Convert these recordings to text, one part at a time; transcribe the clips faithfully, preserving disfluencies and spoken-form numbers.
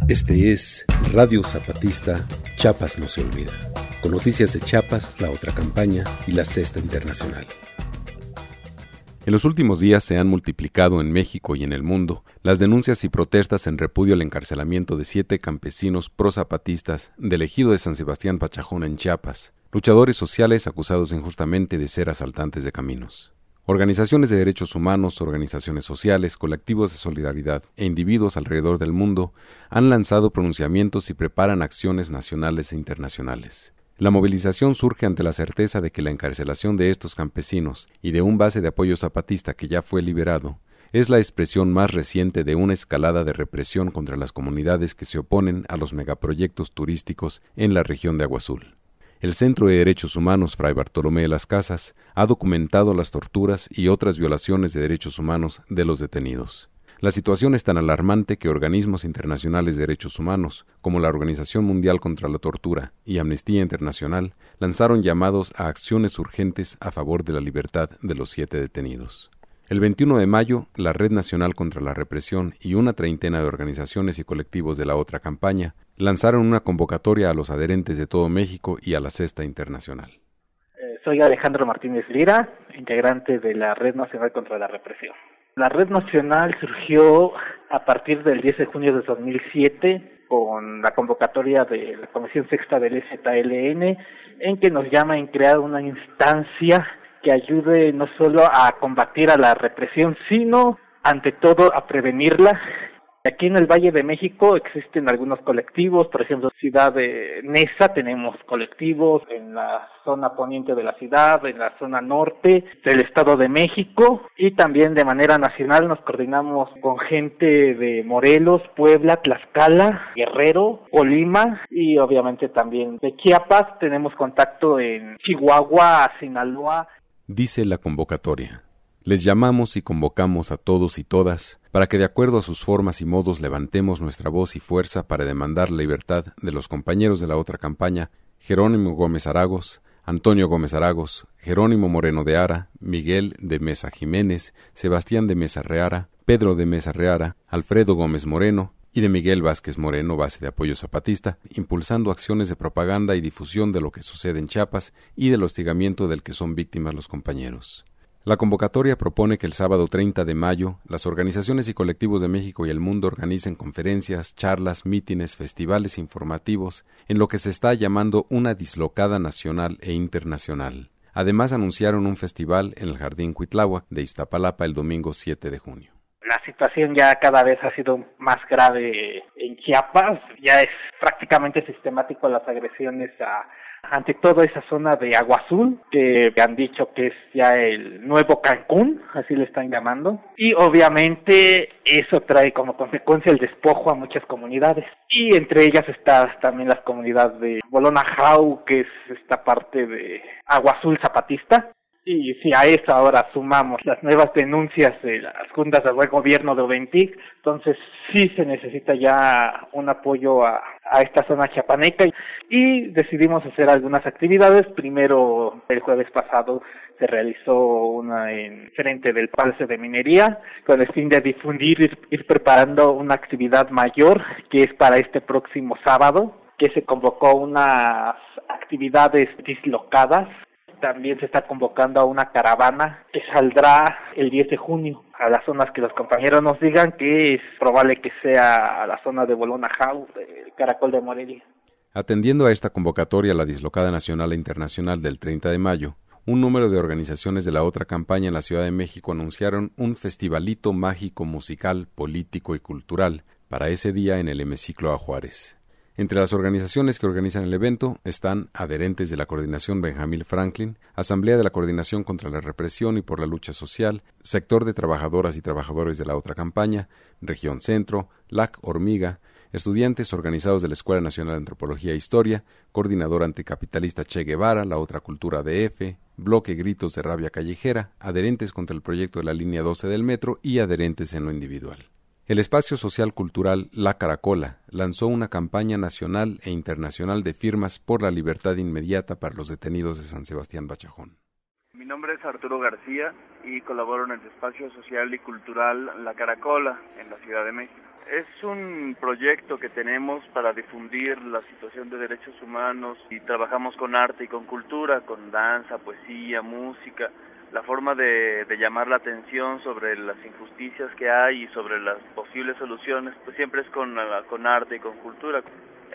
Este es Radio Zapatista, Chiapas no se olvida, con noticias de Chiapas, la otra campaña y la Sexta Internacional. En los últimos días se han multiplicado en México y en el mundo las denuncias y protestas en repudio al encarcelamiento de siete campesinos pro-zapatistas del ejido de San Sebastián Pachajón en Chiapas, luchadores sociales acusados injustamente de ser asaltantes de caminos. Organizaciones de derechos humanos, organizaciones sociales, colectivos de solidaridad e individuos alrededor del mundo han lanzado pronunciamientos y preparan acciones nacionales e internacionales. La movilización surge ante la certeza de que la encarcelación de estos campesinos y de un base de apoyo zapatista que ya fue liberado es la expresión más reciente de una escalada de represión contra las comunidades que se oponen a los megaproyectos turísticos en la región de Agua Azul. El Centro de Derechos Humanos Fray Bartolomé de las Casas ha documentado las torturas y otras violaciones de derechos humanos de los detenidos. La situación es tan alarmante que organismos internacionales de derechos humanos, como la Organización Mundial contra la Tortura y Amnistía Internacional, lanzaron llamados a acciones urgentes a favor de la libertad de los siete detenidos. El veintiuno de mayo, la Red Nacional contra la Represión y una treintena de organizaciones y colectivos de la otra campaña lanzaron una convocatoria a los adherentes de todo México y a la Sexta Internacional. Eh, soy Alejandro Martínez Lira, integrante de la Red Nacional contra la Represión. La Red Nacional surgió a partir del diez de junio de dos mil siete con la convocatoria de la Comisión Sexta del E Z L N, en que nos llama en crear una instancia que ayude no solo a combatir a la represión, sino ante todo a prevenirla. Aquí en el Valle de México existen algunos colectivos, por ejemplo, Ciudad de Neza tenemos colectivos, en la zona poniente de la ciudad, en la zona norte del Estado de México, y también de manera nacional nos coordinamos con gente de Morelos, Puebla, Tlaxcala, Guerrero, Colima y obviamente también de Chiapas. Tenemos contacto en Chihuahua, Sinaloa. Dice la convocatoria: les llamamos y convocamos a todos y todas para que de acuerdo a sus formas y modos levantemos nuestra voz y fuerza para demandar la libertad de los compañeros de la otra campaña, Jerónimo Gómez Aragos, Antonio Gómez Aragos, Jerónimo Moreno de Ara, Miguel de Mesa Jiménez, Sebastián de Mesa Reara, Pedro de Mesa Reara, Alfredo Gómez Moreno y de Miguel Vázquez Moreno, base de apoyo zapatista, impulsando acciones de propaganda y difusión de lo que sucede en Chiapas y del hostigamiento del que son víctimas los compañeros. La convocatoria propone que el sábado treinta de mayo las organizaciones y colectivos de México y el mundo organicen conferencias, charlas, mítines, festivales informativos en lo que se está llamando una dislocada nacional e internacional. Además anunciaron un festival en el Jardín Cuitláhuac de Iztapalapa el domingo siete de junio. La situación ya cada vez ha sido más grave en Chiapas, ya es prácticamente sistemático las agresiones a ante toda esa zona de Agua Azul, que han dicho que es ya el nuevo Cancún, así le están llamando, y obviamente eso trae como consecuencia el despojo a muchas comunidades, y entre ellas está también las comunidades de Bolonajau, que es esta parte de Agua Azul zapatista. Y si a eso ahora sumamos las nuevas denuncias de las juntas del buen gobierno de Oventic, entonces sí se necesita ya un apoyo a, a esta zona chiapaneca y decidimos hacer algunas actividades. Primero, el jueves pasado se realizó una en frente del Palacio de Minería con el fin de difundir, ir, ir preparando una actividad mayor que es para este próximo sábado, que se convocó unas actividades dislocadas. También se está convocando a una caravana que saldrá el diez de junio a las zonas que los compañeros nos digan, que es probable que sea a la zona de Bolonajau, del Caracol de Morelia. Atendiendo a esta convocatoria a la dislocada nacional e internacional del treinta de mayo, un número de organizaciones de la otra campaña en la Ciudad de México anunciaron un festivalito mágico musical, político y cultural para ese día en el Hemiciclo A Juárez. Entre las organizaciones que organizan el evento están adherentes de la Coordinación Benjamín Franklin, Asamblea de la Coordinación contra la Represión y por la Lucha Social, Sector de Trabajadoras y Trabajadores de la otra campaña, Región Centro, L A C Hormiga, estudiantes organizados de la Escuela Nacional de Antropología e Historia, Coordinador Anticapitalista Che Guevara, la otra Cultura D F, Bloque Gritos de Rabia Callejera, adherentes contra el proyecto de la línea doce del metro y adherentes en lo individual. El espacio social cultural La Caracola lanzó una campaña nacional e internacional de firmas por la libertad inmediata para los detenidos de San Sebastián Pachajón. Mi nombre es Arturo García, y colaboro en el espacio social y cultural La Caracola en la Ciudad de México. Es un proyecto que tenemos para difundir la situación de derechos humanos y trabajamos con arte y con cultura, con danza, poesía, música. La forma de, de llamar la atención sobre las injusticias que hay y sobre las posibles soluciones, pues siempre es con, con arte y con cultura.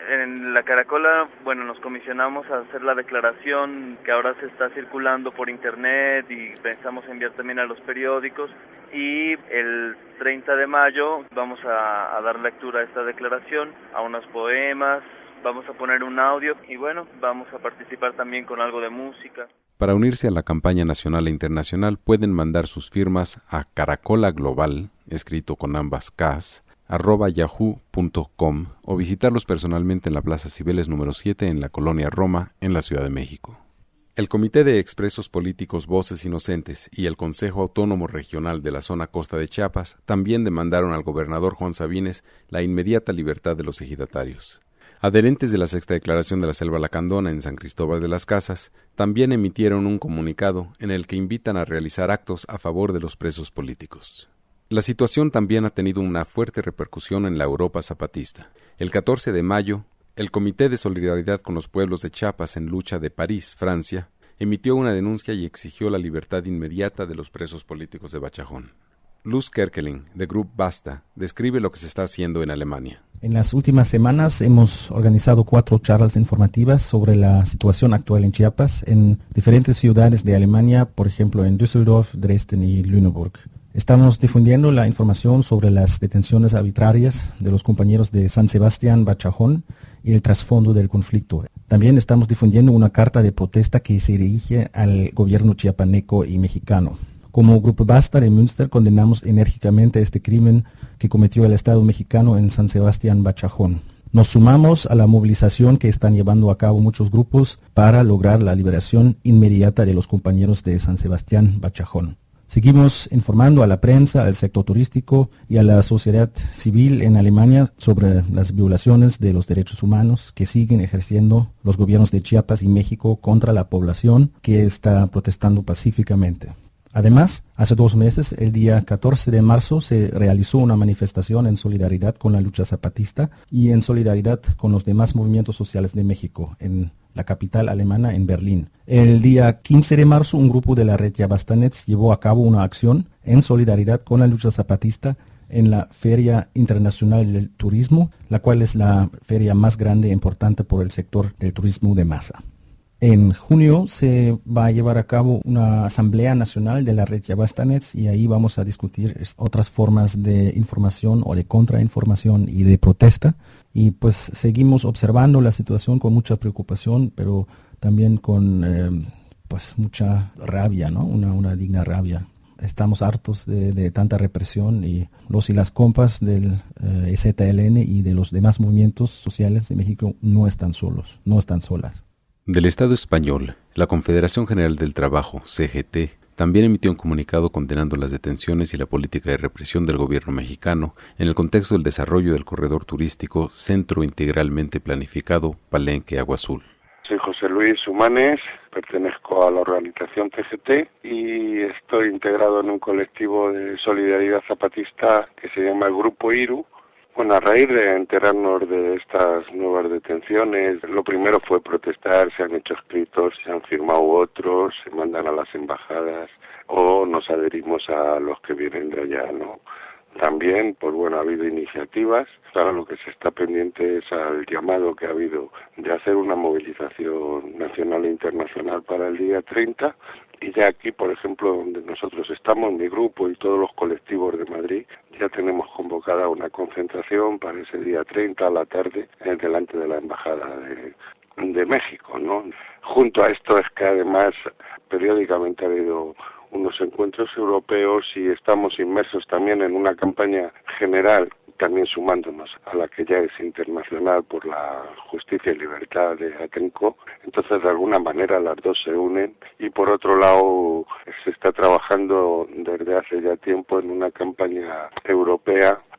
En La Caracola, bueno, nos comisionamos a hacer la declaración que ahora se está circulando por internet y pensamos enviar también a los periódicos. Y el treinta de mayo vamos a, a dar lectura a esta declaración, a unos poemas, vamos a poner un audio y bueno, vamos a participar también con algo de música. Para unirse a la campaña nacional e internacional pueden mandar sus firmas a caracolaglobal, escrito con ambas Ks, arroba yahoo punto com o visitarlos personalmente en la Plaza Cibeles número siete en la Colonia Roma, en la Ciudad de México. El Comité de Expresos Políticos Voces Inocentes y el Consejo Autónomo Regional de la Zona Costa de Chiapas también demandaron al gobernador Juan Sabines la inmediata libertad de los ejidatarios. Adherentes de la Sexta Declaración de la Selva Lacandona en San Cristóbal de las Casas también emitieron un comunicado en el que invitan a realizar actos a favor de los presos políticos. La situación también ha tenido una fuerte repercusión en la Europa zapatista. El catorce de mayo, el Comité de Solidaridad con los Pueblos de Chiapas en Lucha de París, Francia, emitió una denuncia y exigió la libertad inmediata de los presos políticos de Bachajón. Luz Kerkeling, de Grup Basta, describe lo que se está haciendo en Alemania. En las últimas semanas hemos organizado cuatro charlas informativas sobre la situación actual en Chiapas en diferentes ciudades de Alemania, por ejemplo en Düsseldorf, Dresden y Lüneburg. Estamos difundiendo la información sobre las detenciones arbitrarias de los compañeros de San Sebastián Bachajón y el trasfondo del conflicto. También estamos difundiendo una carta de protesta que se dirige al gobierno chiapaneco y mexicano. Como Grupo Basta de Münster condenamos enérgicamente este crimen que cometió el Estado mexicano en San Sebastián Bachajón. Nos sumamos a la movilización que están llevando a cabo muchos grupos para lograr la liberación inmediata de los compañeros de San Sebastián Bachajón. Seguimos informando a la prensa, al sector turístico y a la sociedad civil en Alemania sobre las violaciones de los derechos humanos que siguen ejerciendo los gobiernos de Chiapas y México contra la población que está protestando pacíficamente. Además, hace dos meses, el día catorce de marzo, se realizó una manifestación en solidaridad con la lucha zapatista y en solidaridad con los demás movimientos sociales de México, en la capital alemana, en Berlín. El día quince de marzo, un grupo de la red Yabastanets llevó a cabo una acción en solidaridad con la lucha zapatista en la Feria Internacional del Turismo, la cual es la feria más grande e importante por el sector del turismo de masa. En junio se va a llevar a cabo una asamblea nacional de la red Yabastanets y ahí vamos a discutir otras formas de información o de contrainformación y de protesta. Y pues seguimos observando la situación con mucha preocupación, pero también con eh, pues mucha rabia, ¿no? Una, una digna rabia. Estamos hartos de, de tanta represión y los y las compas del eh, E Z L N y de los demás movimientos sociales de México no están solos, no están solas. Del Estado español, la Confederación General del Trabajo, C G T, también emitió un comunicado condenando las detenciones y la política de represión del gobierno mexicano en el contexto del desarrollo del corredor turístico Centro Integralmente Planificado Palenque-Agua Azul. Soy José Luis Humanes, pertenezco a la organización C G T y estoy integrado en un colectivo de solidaridad zapatista que se llama el Grupo Iru. Bueno, a raíz de enterarnos de estas nuevas detenciones, lo primero fue protestar, se han hecho escritos, se han firmado otros, se mandan a las embajadas o nos adherimos a los que vienen de allá, ¿no? También, pues bueno, ha habido iniciativas. Ahora lo que se está pendiente es al llamado que ha habido de hacer una movilización nacional e internacional para el día treinta. Y ya aquí, por ejemplo, donde nosotros estamos, mi grupo y todos los colectivos de Madrid, ya tenemos convocada una concentración para ese día treinta a la tarde delante de la Embajada de, de México, ¿no? Junto a esto es que además periódicamente ha habido unos encuentros europeos y estamos inmersos también en una campaña general, también sumándonos a la que ya es internacional por la justicia y libertad de Atenco. Entonces, de alguna manera, las dos se unen. Y por otro lado, se está trabajando desde hace ya tiempo en una campaña europea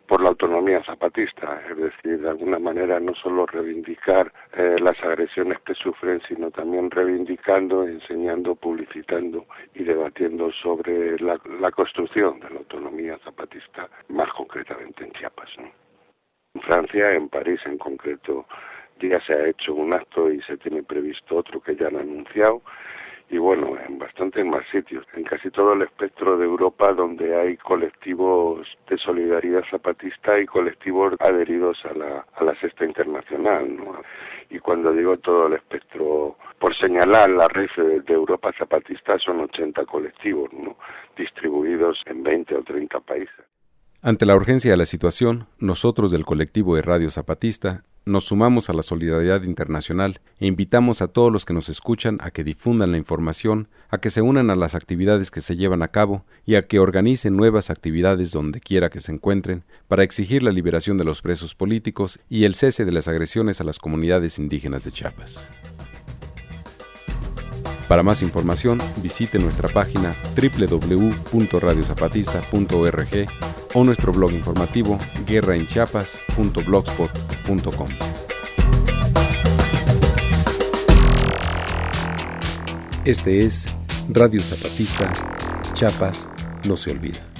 por la autonomía zapatista, es decir, de alguna manera no solo reivindicar eh, las agresiones que sufren, sino también reivindicando, enseñando, publicitando y debatiendo sobre la, la construcción de la autonomía zapatista, más concretamente en Chiapas, ¿no? En Francia, en París en concreto, ya se ha hecho un acto y se tiene previsto otro que ya han anunciado, y bueno, en bastantes más sitios, en casi todo el espectro de Europa donde hay colectivos de solidaridad zapatista y colectivos adheridos a la, a la Sexta Internacional, ¿no? Y cuando digo todo el espectro, por señalar la red de, de Europa zapatista, son ochenta colectivos, ¿no?, distribuidos en veinte o treinta países. Ante la urgencia de la situación, nosotros del colectivo de Radio Zapatista nos sumamos a la solidaridad internacional e invitamos a todos los que nos escuchan a que difundan la información, a que se unan a las actividades que se llevan a cabo y a que organicen nuevas actividades donde quiera que se encuentren para exigir la liberación de los presos políticos y el cese de las agresiones a las comunidades indígenas de Chiapas. Para más información, visite nuestra página doble u doble u doble u punto radio zapatista punto org o nuestro blog informativo guerra en chiapas punto blogspot punto com. Este es Radio Zapatista, Chiapas no se olvida.